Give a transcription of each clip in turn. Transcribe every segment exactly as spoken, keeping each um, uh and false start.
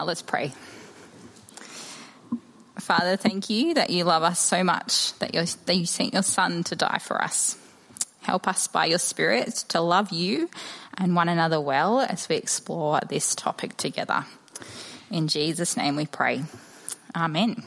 Uh, let's pray. Father, thank you that you love us so much, that, you're, that you sent your Son to die for us. Help us by your Spirit to love you and one another well as we explore this topic together. In Jesus' name we pray. Amen.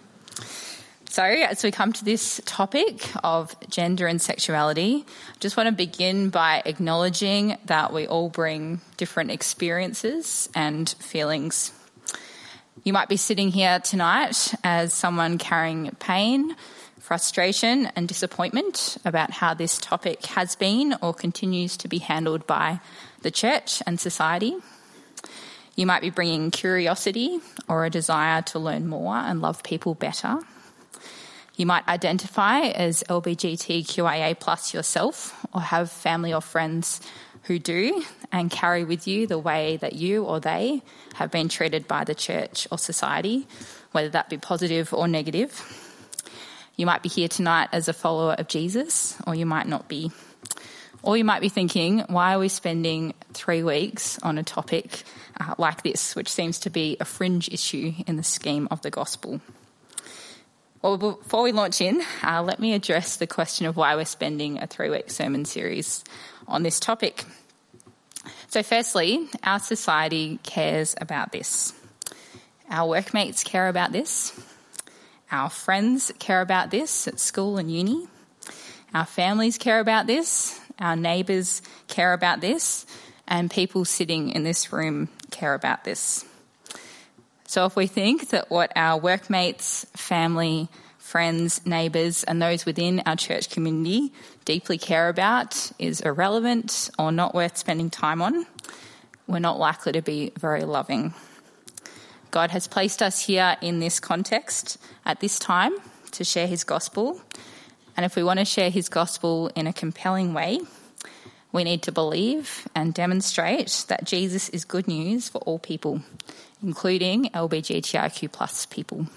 So as we come to this topic of gender and sexuality, I just want to begin by acknowledging that we all bring different experiences and feelings. You might be sitting here tonight as someone carrying pain, frustration and disappointment about how this topic has been or continues to be handled by the church and society. You might be bringing curiosity or a desire to learn more and love people better. You might identify as L G B T Q I A plus yourself, or have family or friends who do and carry with you the way that you or they have been treated by the church or society, whether that be positive or negative. You might be here tonight as a follower of Jesus, or you might not be. Or you might be thinking, why are we spending three weeks on a topic uh, like this, which seems to be a fringe issue in the scheme of the gospel? Well, before we launch in, uh, let me address the question of why we're spending a three-week sermon series on this topic. So firstly, our society cares about this. Our workmates care about this. Our friends care about this at school and uni. Our families care about this. Our neighbours care about this. And people sitting in this room care about this. So if we think that what our workmates, family, friends, neighbours and those within our church community deeply care about is irrelevant or not worth spending time on, we're not likely to be very loving. God has placed us here in this context at this time to share his gospel. And if we want to share his gospel in a compelling way, we need to believe and demonstrate that Jesus is good news for all people, including L G B T Q plus people.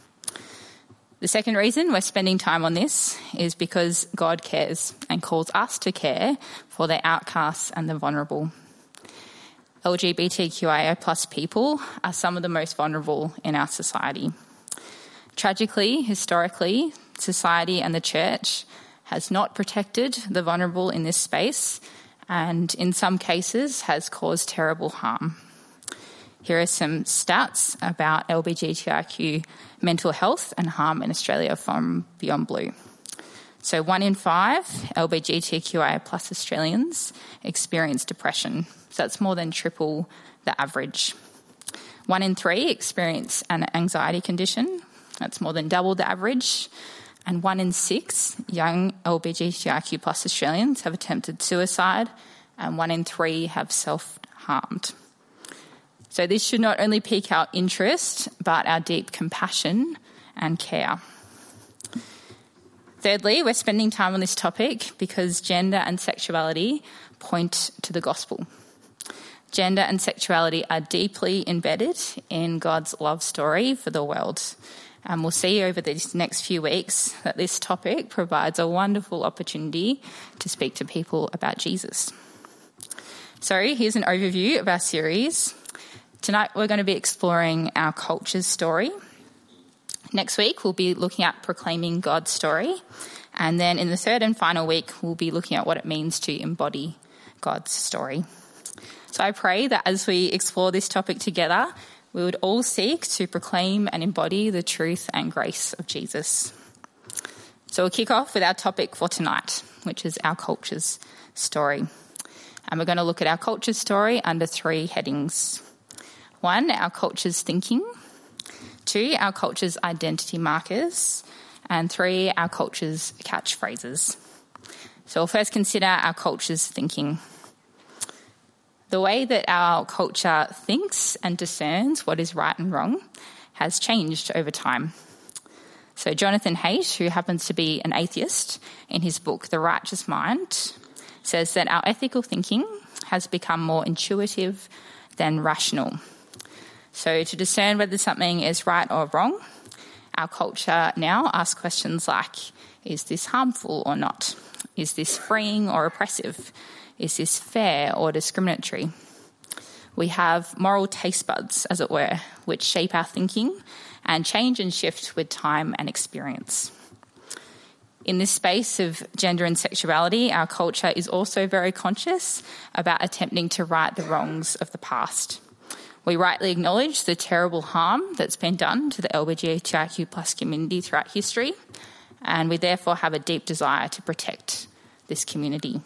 The second reason we're spending time on this is because God cares and calls us to care for the outcasts and the vulnerable. L G B T Q I A plus people are some of the most vulnerable in our society. Tragically, historically, society and the church has not protected the vulnerable in this space and in some cases has caused terrible harm. Here are some stats about L G B T Q mental health and harm in Australia from Beyond Blue. So one in five L G B T Q I A plus Australians experience depression. So that's more than triple the average. One in three experience an anxiety condition. That's more than double the average. And one in six young L G B T Q plus Australians have attempted suicide, and one in three have self-harmed. So this should not only pique our interest, but our deep compassion and care. Thirdly, we're spending time on this topic because gender and sexuality point to the gospel. Gender and sexuality are deeply embedded in God's love story for the world. And we'll see over these next few weeks that this topic provides a wonderful opportunity to speak to people about Jesus. So here's an overview of our series. Tonight we're going to be exploring our culture's story. Next week we'll be looking at proclaiming God's story. And then in the third and final week we'll be looking at what it means to embody God's story. So I pray that as we explore this topic together, we would all seek to proclaim and embody the truth and grace of Jesus. So we'll kick off with our topic for tonight, which is our culture's story. And we're going to look at our culture's story under three headings. One, our culture's thinking. Two, our culture's identity markers. And three, our culture's catchphrases. So we'll first consider our culture's thinking. The way that our culture thinks and discerns what is right and wrong has changed over time. So Jonathan Haidt, who happens to be an atheist, in his book The Righteous Mind, says that our ethical thinking has become more intuitive than rational. So to discern whether something is right or wrong, our culture now asks questions like, is this harmful or not? Is this freeing or oppressive? Is this fair or discriminatory? We have moral taste buds, as it were, which shape our thinking and change and shift with time and experience. In this space of gender and sexuality, our culture is also very conscious about attempting to right the wrongs of the past. We rightly acknowledge the terrible harm that's been done to the L G B T I Q plus community throughout history, and we therefore have a deep desire to protect this community.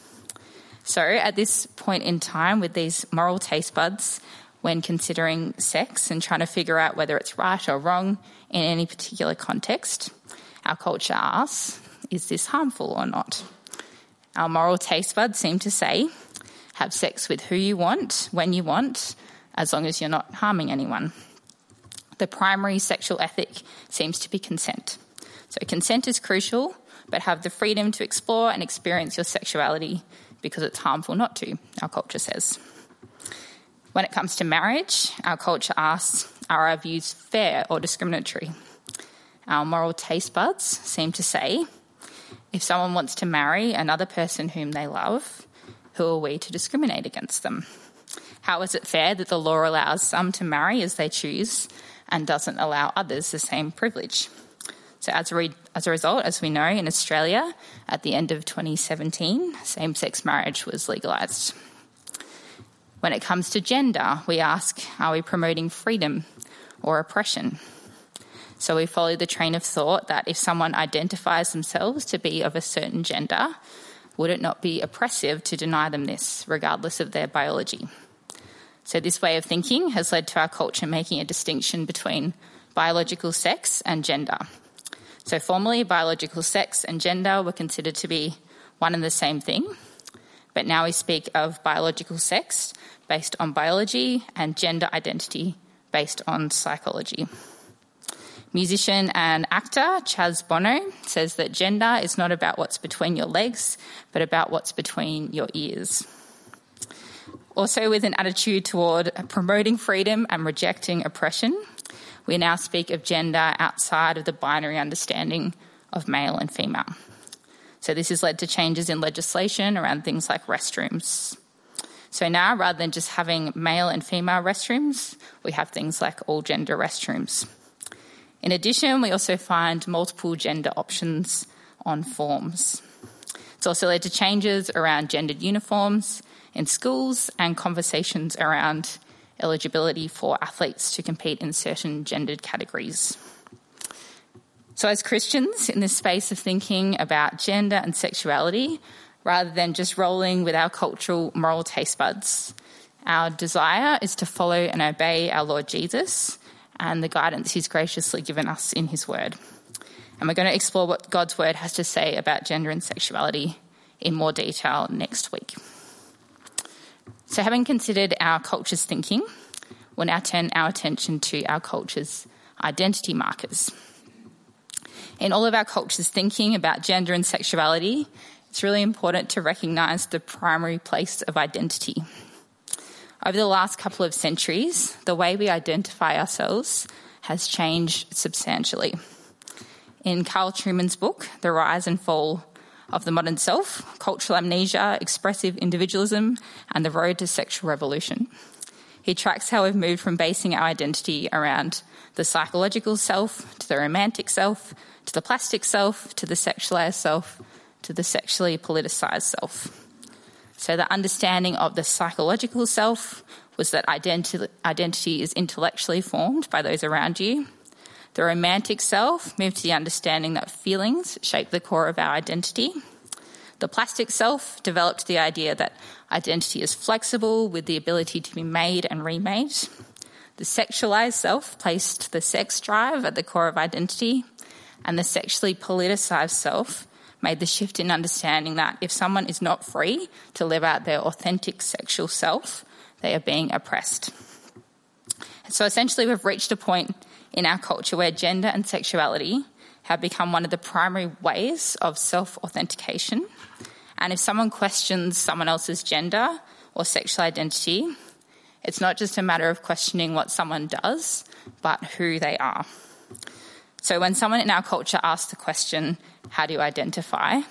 So at this point in time, with these moral taste buds, when considering sex and trying to figure out whether it's right or wrong in any particular context, our culture asks, is this harmful or not? Our moral taste buds seem to say, have sex with who you want, when you want, as long as you're not harming anyone. The primary sexual ethic seems to be consent. So consent is crucial, but have the freedom to explore and experience your sexuality because it's harmful not to, our culture says. When it comes to marriage, our culture asks, are our views fair or discriminatory? Our moral taste buds seem to say, if someone wants to marry another person whom they love, who are we to discriminate against them? How is it fair that the law allows some to marry as they choose and doesn't allow others the same privilege? So as a, re- as a result, as we know, in Australia, at the end of twenty seventeen, same-sex marriage was legalised. When it comes to gender, we ask, are we promoting freedom or oppression? So we follow the train of thought that if someone identifies themselves to be of a certain gender, would it not be oppressive to deny them this, regardless of their biology? So this way of thinking has led to our culture making a distinction between biological sex and gender. So formerly, biological sex and gender were considered to be one and the same thing, but now we speak of biological sex based on biology and gender identity based on psychology. Musician and actor Chaz Bono says that gender is not about what's between your legs, but about what's between your ears. Also, with an attitude toward promoting freedom and rejecting oppression, we now speak of gender outside of the binary understanding of male and female. So this has led to changes in legislation around things like restrooms. So now, rather than just having male and female restrooms, we have things like all gender restrooms. In addition, we also find multiple gender options on forms. It's also led to changes around gendered uniforms in schools and conversations around eligibility for athletes to compete in certain gendered categories. So as Christians in this space of thinking about gender and sexuality, rather than just rolling with our cultural moral taste buds, our desire is to follow and obey our Lord Jesus and the guidance he's graciously given us in his word. And we're going to explore what God's word has to say about gender and sexuality in more detail next week. So having considered our culture's thinking, we'll now turn our attention to our culture's identity markers. In all of our culture's thinking about gender and sexuality, it's really important to recognise the primary place of identity. Over the last couple of centuries, the way we identify ourselves has changed substantially. In Carl Trueman's book, The Rise and Fall of the Modern Self, Cultural Amnesia, Expressive Individualism, and the Road to Sexual Revolution, he tracks how we've moved from basing our identity around the psychological self, to the romantic self, to the plastic self, to the sexualised self, to the sexually politicised self. So the understanding of the psychological self was that identi- identity is intellectually formed by those around you. The romantic self moved to the understanding that feelings shape the core of our identity. The plastic self developed the idea that identity is flexible with the ability to be made and remade. The sexualised self placed the sex drive at the core of identity, and the sexually politicised self made the shift in understanding that if someone is not free to live out their authentic sexual self, they are being oppressed. So essentially we've reached a point in our culture where gender and sexuality have become one of the primary ways of self-authentication. And if someone questions someone else's gender or sexual identity, it's not just a matter of questioning what someone does, but who they are. So when someone in our culture asks the question, how do you identify?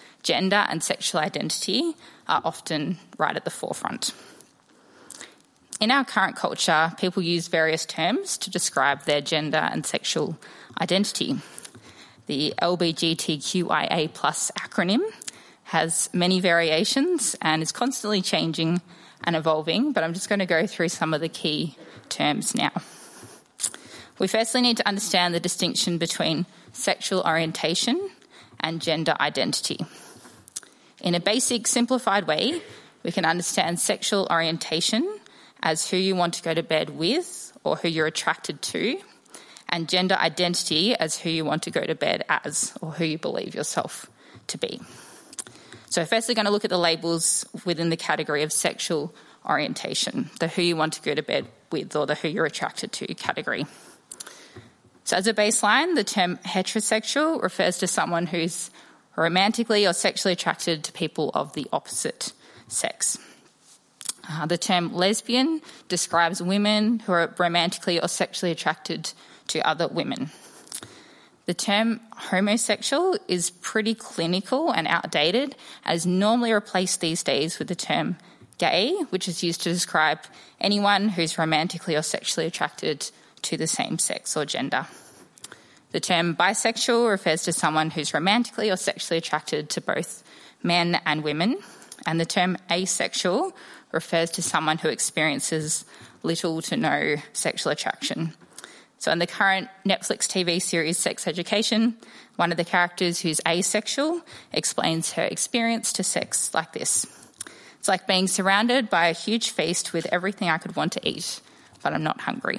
Gender and sexual identity are often right at the forefront. in our current culture, people use various terms to describe their gender and sexual identity. The L G B T Q I A plus acronym has many variations and is constantly changing and evolving, but I'm just going to go through some of the key terms now. We firstly need to understand the distinction between sexual orientation and gender identity. In a basic, simplified way, we can understand sexual orientation as who you want to go to bed with or who you're attracted to, and gender identity as who you want to go to bed as or who you believe yourself to be. So firstly, going to look at the labels within the category of sexual orientation, the who you want to go to bed with or the who you're attracted to category. So as a baseline, the term heterosexual refers to someone who's romantically or sexually attracted to people of the opposite sex. Uh, the term lesbian describes women who are romantically or sexually attracted to other women. The term homosexual is pretty clinical and outdated, as normally replaced these days with the term gay, which is used to describe anyone who's romantically or sexually attracted to the same sex or gender. The term bisexual refers to someone who's romantically or sexually attracted to both men and women, and the term asexual refers to someone who experiences little to no sexual attraction. So in the current Netflix T V series Sex Education, one of the characters who's asexual explains her experience to sex like this. It's like being surrounded by a huge feast with everything I could want to eat, but I'm not hungry.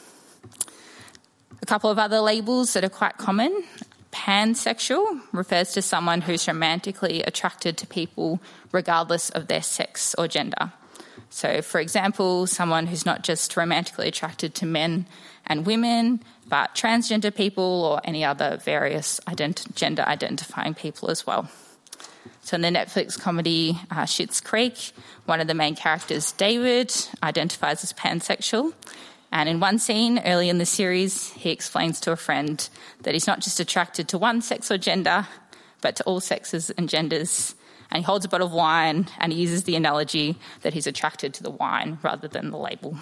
A couple of other labels that are quite common. Pansexual refers to someone who's romantically attracted to people regardless of their sex or gender. So, for example, someone who's not just romantically attracted to men and women, but transgender people or any other various ident- gender-identifying people as well. So in the Netflix comedy uh, Schitt's Creek, one of the main characters, David, identifies as pansexual. And in one scene early in the series, he explains to a friend that he's not just attracted to one sex or gender, but to all sexes and genders. And he holds a bottle of wine and he uses the analogy that he's attracted to the wine rather than the label.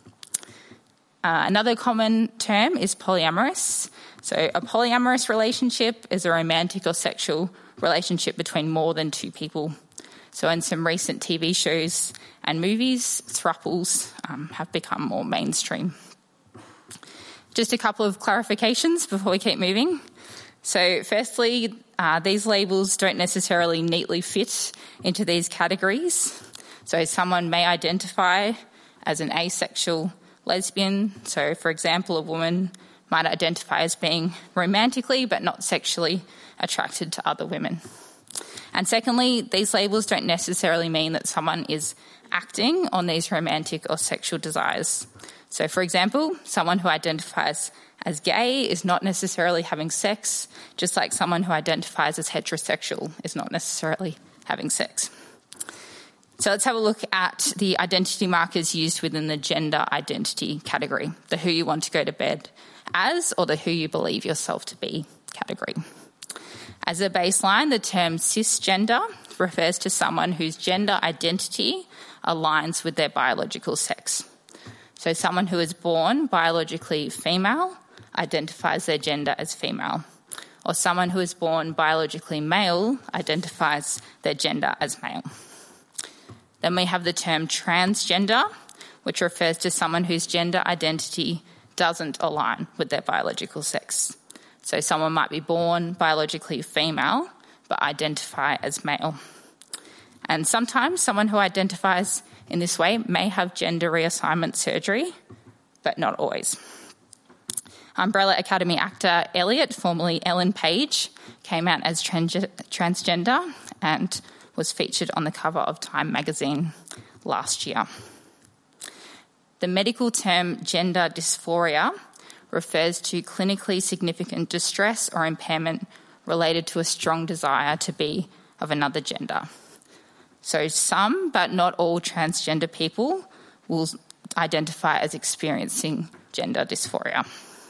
Uh, another common term is polyamorous. So a polyamorous relationship is a romantic or sexual relationship between more than two people. So in some recent T V shows and movies, thruples um, have become more mainstream. Just a couple of clarifications before we keep moving. So firstly, uh, these labels don't necessarily neatly fit into these categories. So someone may identify as an asexual lesbian. So for example, a woman might identify as being romantically but not sexually attracted to other women. And secondly, these labels don't necessarily mean that someone is acting on these romantic or sexual desires. So, for example, someone who identifies as gay is not necessarily having sex, just like someone who identifies as heterosexual is not necessarily having sex. So let's have a look at the identity markers used within the gender identity category, the who you want to go to bed as or the who you believe yourself to be category. As a baseline, the term cisgender refers to someone whose gender identity aligns with their biological sex. So someone who is born biologically female identifies their gender as female, or someone who is born biologically male identifies their gender as male. Then we have the term transgender, which refers to someone whose gender identity doesn't align with their biological sex. So someone might be born biologically female but identify as male. And sometimes someone who identifies in this way may have gender reassignment surgery, but not always. Umbrella Academy actor Elliot, formerly Ellen Page, came out as trans- transgender and was featured on the cover of Time magazine last year. The medical term gender dysphoria refers to clinically significant distress or impairment related to a strong desire to be of another gender. So some, but not all, transgender people will identify as experiencing gender dysphoria.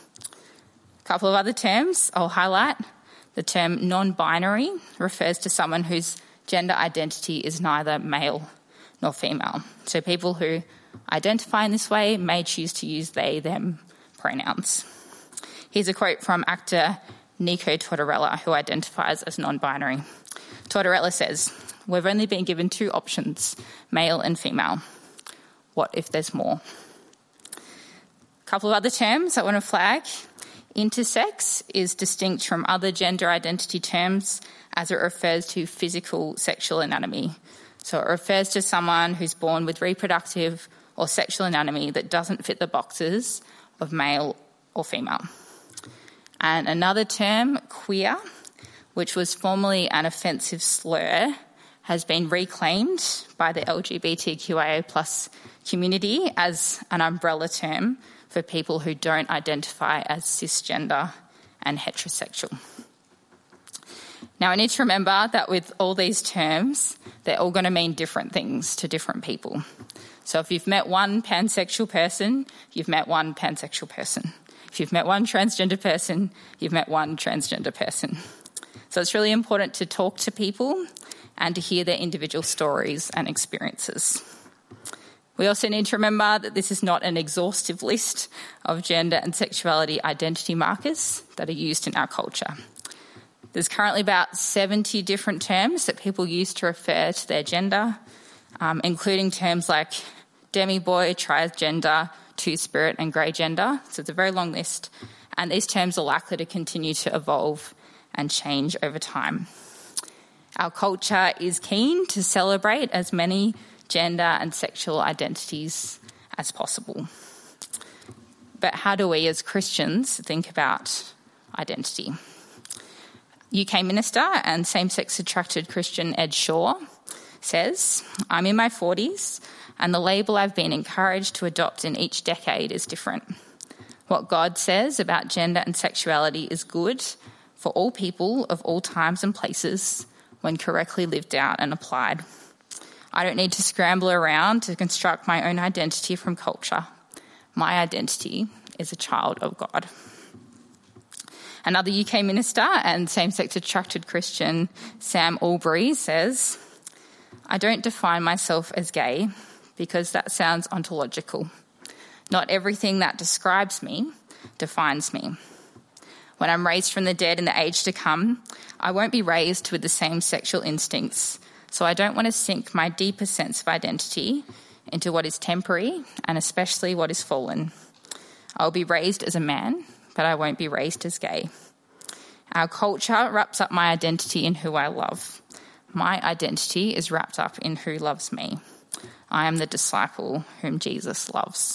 A couple of other terms I'll highlight. The term non-binary refers to someone whose gender identity is neither male nor female. So people who identify in this way may choose to use they, them pronouns. Here's a quote from actor Nico Tortorella, who identifies as non-binary. Tortorella says, "We've only been given two options, male and female. What if there's more?" A couple of other terms I want to flag. Intersex is distinct from other gender identity terms as it refers to physical sexual anatomy. So it refers to someone who's born with reproductive or sexual anatomy that doesn't fit the boxes of male or female. And another term, queer, which was formerly an offensive slur, has been reclaimed by the L G B T Q I A plus community as an umbrella term for people who don't identify as cisgender and heterosexual. Now, I need to remember that with all these terms, they're all going to mean different things to different people. So if you've met one pansexual person, you've met one pansexual person. If you've met one transgender person, you've met one transgender person. So it's really important to talk to people and to hear their individual stories and experiences. We also need to remember that this is not an exhaustive list of gender and sexuality identity markers that are used in our culture. There's currently about seventy different terms that people use to refer to their gender, um, including terms like demi-boy, transgender, two-spirit and grey gender. So it's a very long list, and these terms are likely to continue to evolve and change over time. Our culture is keen to celebrate as many gender and sexual identities as possible. But how do we as Christians think about identity? U K minister and same-sex attracted Christian Ed Shaw says, "I'm in my forties and the label I've been encouraged to adopt in each decade is different. What God says about gender and sexuality is good for all people of all times and places when correctly lived out and applied. I don't need to scramble around to construct my own identity from culture. My identity is a child of God." Another U K minister and same-sex attracted Christian, Sam Albury, says, "I don't define myself as gay because that sounds ontological. Not everything that describes me defines me. When I'm raised from the dead in the age to come, I won't be raised with the same sexual instincts, so I don't want to sink my deeper sense of identity into what is temporary and especially what is fallen. I'll be raised as a man, but I won't be raised as gay. Our culture wraps up my identity in who I love. My identity is wrapped up in who loves me. I am the disciple whom Jesus loves."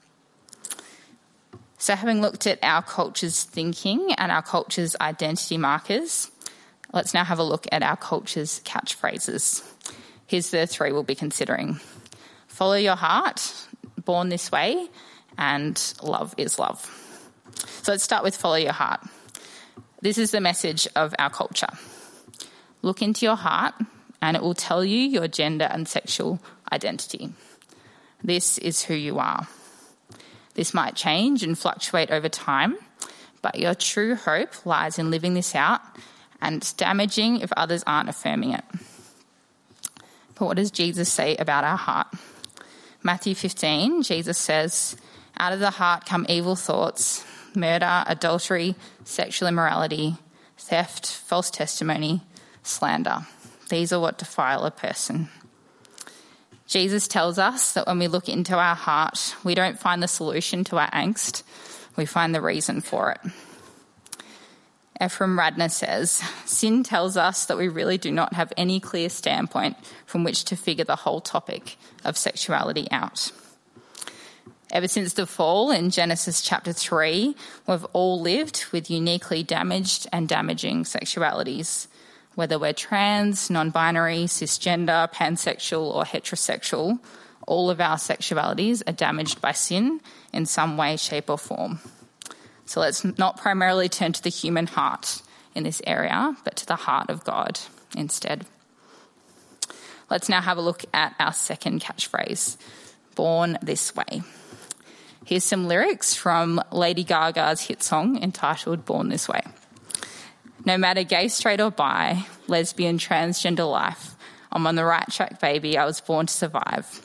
So having looked at our culture's thinking and our culture's identity markers, let's now have a look at our culture's catchphrases. Here's the three we'll be considering. Follow your heart, born this way, and love is love. So let's start with follow your heart. This is the message of our culture. Look into your heart and it will tell you your gender and sexual identity. This is who you are. This might change and fluctuate over time, but your true hope lies in living this out, and it's damaging if others aren't affirming it. But what does Jesus say about our heart? Matthew fifteen, Jesus says, "Out of the heart come evil thoughts, murder, adultery, sexual immorality, theft, false testimony, slander. These are what defile a person." Jesus tells us that when we look into our heart, we don't find the solution to our angst, we find the reason for it. Ephraim Radner says, "Sin tells us that we really do not have any clear standpoint from which to figure the whole topic of sexuality out." Ever since the fall in Genesis chapter three, we've all lived with uniquely damaged and damaging sexualities. Whether we're trans, non-binary, cisgender, pansexual or heterosexual, all of our sexualities are damaged by sin in some way, shape or form. So let's not primarily turn to the human heart in this area, but to the heart of God instead. Let's now have a look at our second catchphrase, born this way. Here's some lyrics from Lady Gaga's hit song entitled Born This Way. "No matter gay, straight or bi, lesbian, transgender life, I'm on the right track, baby, I was born to survive.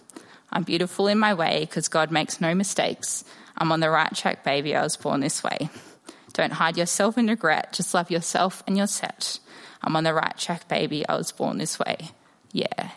I'm beautiful in my way because God makes no mistakes. I'm on the right track, baby. I was born this way. Don't hide yourself in regret. Just love yourself and you're set. I'm on the right track, baby. I was born this way. Yeah.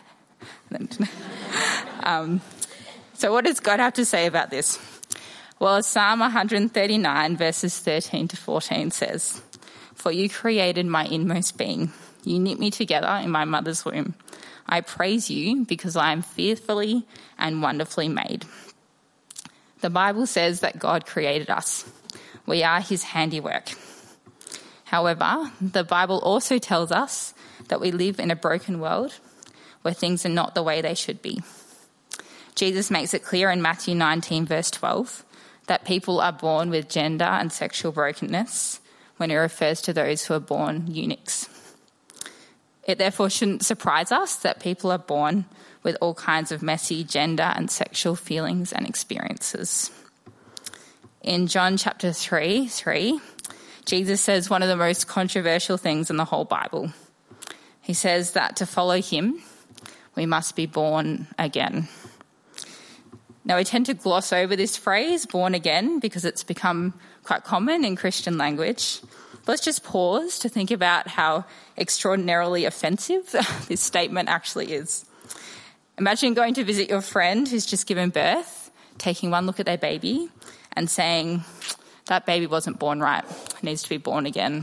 um, so what does God have to say about this? Well, Psalm one thirty-nine verses thirteen to fourteen says, "For you created my inmost being. You knit me together in my mother's womb. I praise you because I am fearfully and wonderfully made." The Bible says that God created us. We are his handiwork. However, the Bible also tells us that we live in a broken world where things are not the way they should be. Jesus makes it clear in Matthew nineteen verse twelve that people are born with gender and sexual brokenness when he refers to those who are born eunuchs. It therefore shouldn't surprise us that people are born with all kinds of messy gender and sexual feelings and experiences. In John chapter three, three, Jesus says one of the most controversial things in the whole Bible. He says that to follow him, we must be born again. Now, we tend to gloss over this phrase, born again, because it's become quite common in Christian language. Let's just pause to think about how extraordinarily offensive this statement actually is. Imagine going to visit your friend who's just given birth, taking one look at their baby and saying, "That baby wasn't born right, it needs to be born again."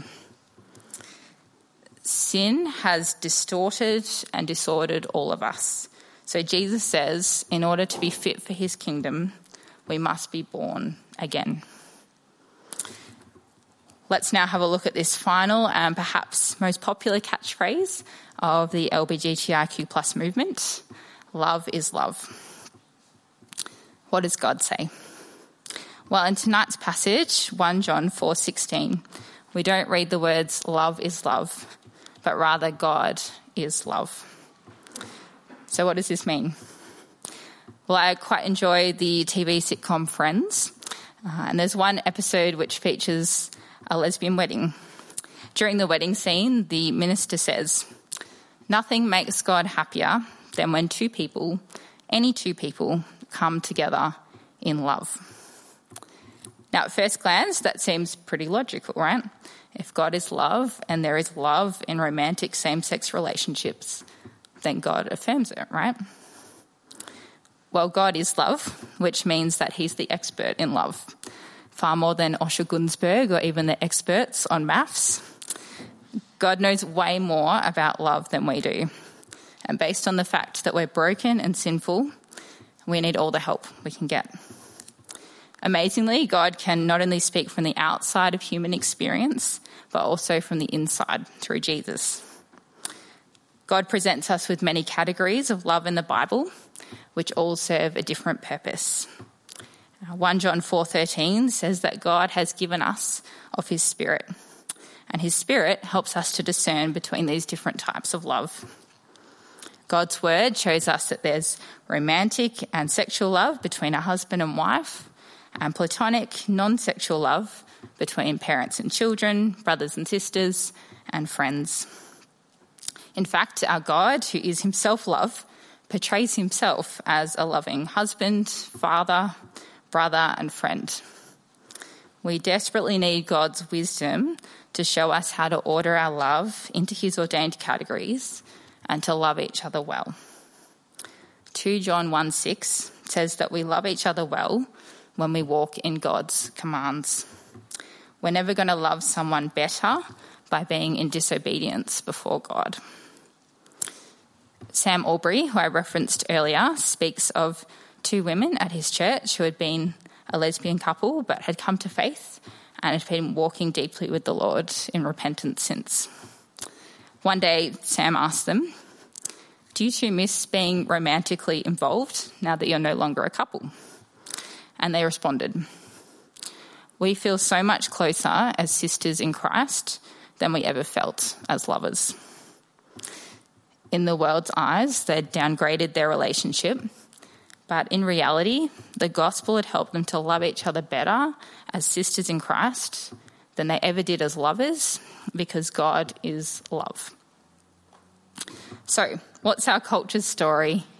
Sin has distorted and disordered all of us. So Jesus says, in order to be fit for his kingdom, we must be born again. Let's now have a look at this final and perhaps most popular catchphrase of the L G B T I Q plus movement: love is love. What does God say? Well, in tonight's passage, First John four sixteen, we don't read the words love is love, but rather God is love. So what does this mean? Well, I quite enjoy the T V sitcom Friends, uh, and there's one episode which features a lesbian wedding. During the wedding scene, the minister says, "Nothing makes God happier than when two people, any two people, come together in love." Now, at first glance, that seems pretty logical, right? If God is love and there is love in romantic same-sex relationships, then God affirms it, right? Well, God is love, which means that he's the expert in love, far more than Osher Gunsberg or even the experts on maths. God knows way more about love than we do. And based on the fact that we're broken and sinful, we need all the help we can get. Amazingly, God can not only speak from the outside of human experience, but also from the inside through Jesus. God presents us with many categories of love in the Bible, which all serve a different purpose. First John four thirteen says that God has given us of his Spirit, and his Spirit helps us to discern between these different types of love. God's word shows us that there's romantic and sexual love between a husband and wife, and platonic, non-sexual love between parents and children, brothers and sisters, and friends. In fact, our God, who is himself love, portrays himself as a loving husband, father, brother, and friend. We desperately need God's wisdom to show us how to order our love into his ordained categories and to love each other well. Second John one six says that we love each other well when we walk in God's commands. We're never going to love someone better by being in disobedience before God. Sam Albury, who I referenced earlier, speaks of two women at his church who had been a lesbian couple but had come to faith and had been walking deeply with the Lord in repentance since. One day, Sam asked them, "Do you two miss being romantically involved now that you're no longer a couple?" And they responded, "We feel so much closer as sisters in Christ than we ever felt as lovers." In the world's eyes, they'd downgraded their relationship, but in reality, the gospel had helped them to love each other better as sisters in Christ than they ever did as lovers, because God is love. So, what's our culture's story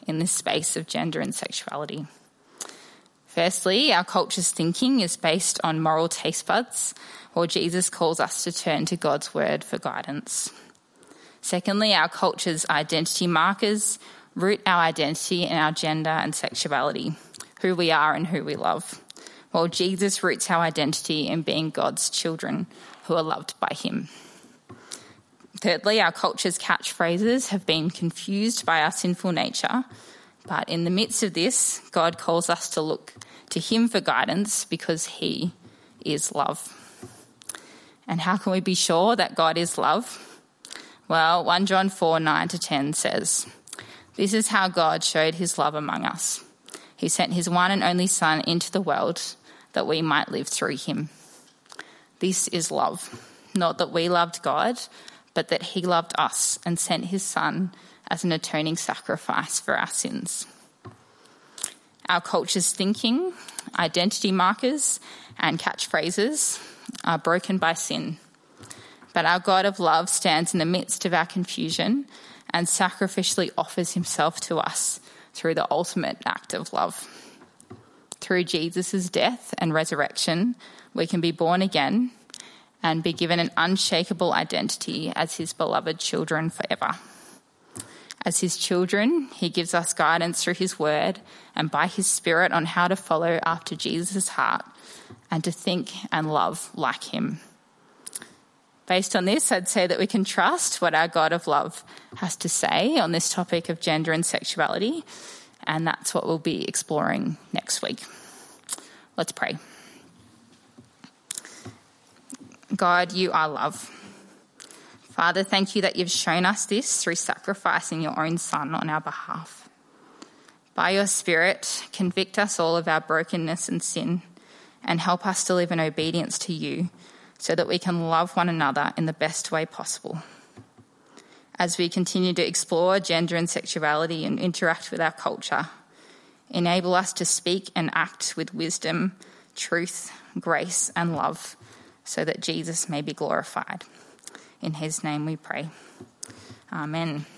in this space of gender and sexuality. Firstly, our culture's thinking is based on moral taste buds, while Jesus calls us to turn to God's word for guidance. Secondly, our culture's identity markers root our identity in our gender and sexuality, who we are and who we love, while Jesus roots our identity in being God's children who are loved by him. Thirdly, our culture's catchphrases have been confused by our sinful nature, but in the midst of this, God calls us to look to him for guidance because he is love. And how can we be sure that God is love? Well, First John four, nine to ten says, "This is how God showed his love among us. He sent his one and only Son into the world that we might live through him. This is love, not that we loved God, but that he loved us and sent his Son as an atoning sacrifice for our sins." Our culture's thinking, identity markers, and catchphrases are broken by sin. But our God of love stands in the midst of our confusion and sacrificially offers himself to us through the ultimate act of love. Through Jesus' death and resurrection, we can be born again and be given an unshakable identity as his beloved children forever. As his children, he gives us guidance through his word and by his Spirit on how to follow after Jesus' heart and to think and love like him. Based on this, I'd say that we can trust what our God of love has to say on this topic of gender and sexuality, and that's what we'll be exploring next week. Let's pray. God, you are love. Father, thank you that you've shown us this through sacrificing your own Son on our behalf. By your Spirit, convict us all of our brokenness and sin and help us to live in obedience to you so that we can love one another in the best way possible. As we continue to explore gender and sexuality and interact with our culture, enable us to speak and act with wisdom, truth, grace, and love so that Jesus may be glorified. In his name we pray. Amen.